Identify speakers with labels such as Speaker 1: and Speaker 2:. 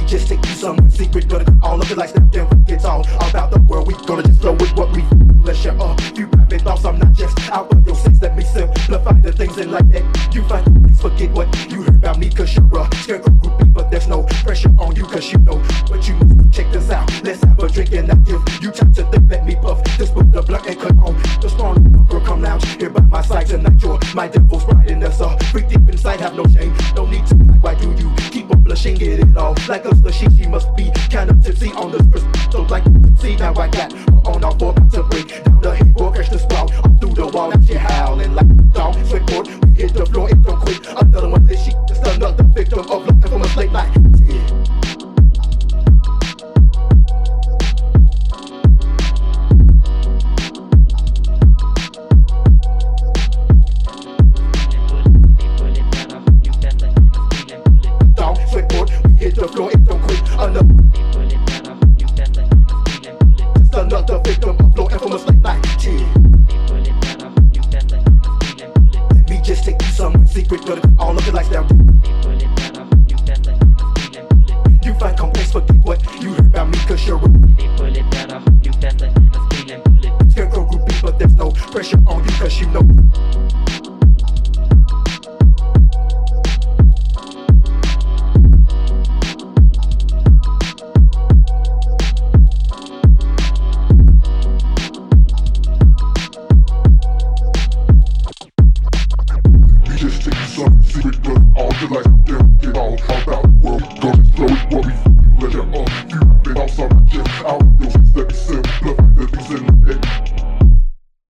Speaker 1: just take you somewhere secret. Gonna cut all of the lights that then it's all about the world. We gonna just flow with what we let's share a few private thoughts. I'm not just out of your sex. Let me simplify the things in life that you find. Please forget what you heard about me, cause you're a scarecrow groupie, but there's no pressure on you, cause you know what you must do. Check this out, let's have a drink and I give you time to think. Let me puff this book, the blunt and cut on the strong girl. Come lounge here by my side tonight. You're my devil's bride and that's a freak deep inside. Have no shame, don't need to. Why do you keep on blushing? Get it all like a slushy. She must be kind of tipsy on the first. So like see now I got her on our board to break down the headboard, catch the sprawl up through the wall. Now she howling like a dog. Sweatboard, we hit the floor, it don't quit. Another one that she just another victim of